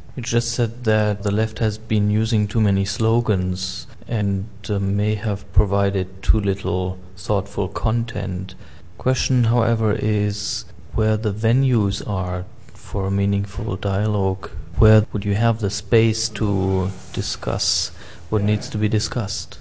You just said that the left has been using too many slogans and may have provided too little thoughtful content. Question, however, is where the venues are for a meaningful dialogue. Where would you have the space to discuss what needs to be discussed?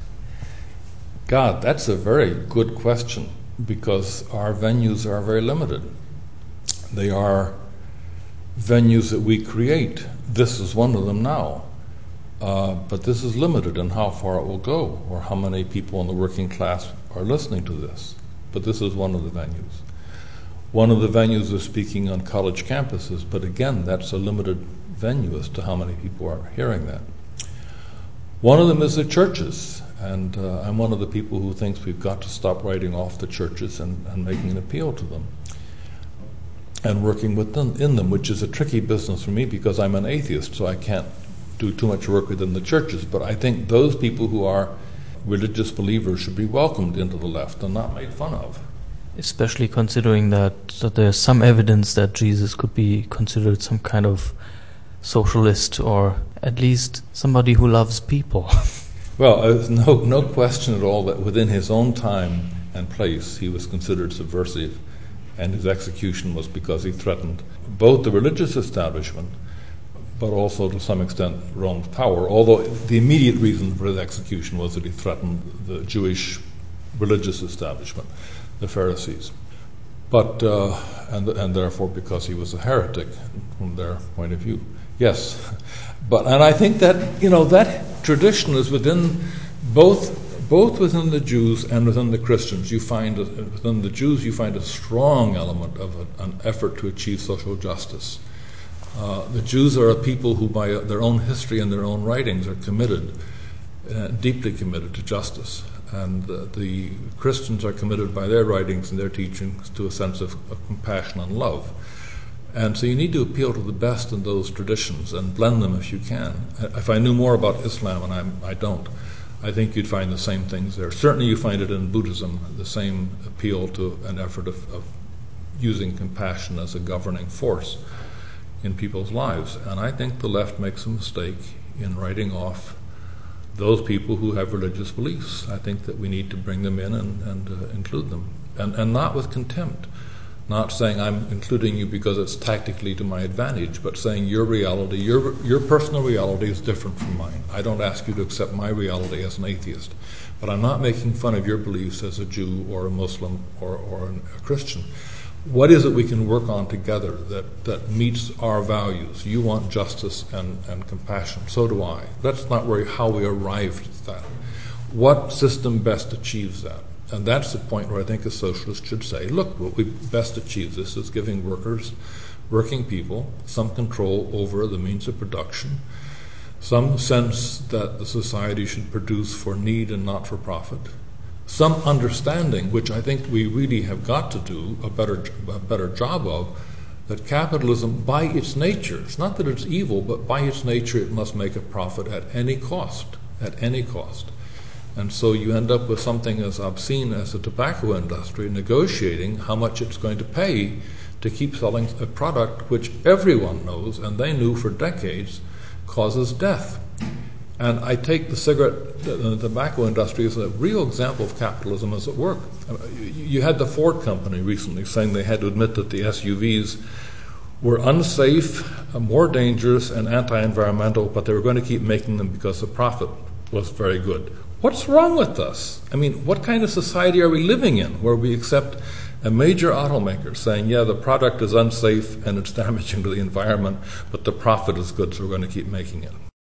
God, that's a very good question, because our venues are very limited. They are venues that we create. This is one of them now. But this is limited in how far it will go, or how many people in the working class are listening to this. But this is one of the venues. One of the venues is speaking on college campuses, but again, that's a limited venue as to how many people are hearing that. One of them is the churches, and I'm one of the people who thinks we've got to stop writing off the churches and making an appeal to them and working with them in them, which is a tricky business for me because I'm an atheist, so I can't do too much work within the churches. But I think those people who are religious believers should be welcomed into the left and not made fun of. Especially considering that there's some evidence that Jesus could be considered some kind of socialist, or at least somebody who loves people. Well, there's no question at all that within his own time and place he was considered subversive, and his execution was because he threatened both the religious establishment but also to some extent Rome's power, although the immediate reason for his execution was that he threatened the Jewish religious establishment, the Pharisees. But and therefore because he was a heretic from their point of view. Yes. And I think that that tradition is within both within the Jews and within the Christians. You find within the Jews you find a strong element of an effort to achieve social justice. The Jews are a people who, by their own history and their own writings, are committed, deeply committed to justice. And the Christians are committed by their writings and their teachings to a sense of compassion and love. And so you need to appeal to the best in those traditions and blend them if you can. If I knew more about Islam, and I don't, I think you'd find the same things there. Certainly you find it in Buddhism, the same appeal to an effort of using compassion as a governing force in people's lives. And I think the left makes a mistake in writing off those people who have religious beliefs. I think that we need to bring them in and include them. And not with contempt. Not saying I'm including you because it's tactically to my advantage, but saying your reality, your personal reality is different from mine. I don't ask you to accept my reality as an atheist, but I'm not making fun of your beliefs as a Jew or a Muslim or a Christian. What is it we can work on together that meets our values? You want justice and compassion. So do I. Let's not worry how we arrived at that. What system best achieves that? And that's the point where I think a socialist should say, look, what we best achieve this is giving working people, some control over the means of production, some sense that the society should produce for need and not for profit, some understanding, which I think we really have got to do a better job of, that capitalism by its nature, it's not that it's evil, but by its nature it must make a profit at any cost. And so you end up with something as obscene as the tobacco industry negotiating how much it's going to pay to keep selling a product which everyone knows, and they knew for decades, causes death. And I take the tobacco industry as a real example of capitalism as at work. You had the Ford company recently saying they had to admit that the SUVs were unsafe, more dangerous, and anti-environmental, but they were going to keep making them because the profit was very good. What's wrong with us? I mean, what kind of society are we living in where we accept a major automaker saying, yeah, the product is unsafe and it's damaging to the environment, but the profit is good, so we're going to keep making it?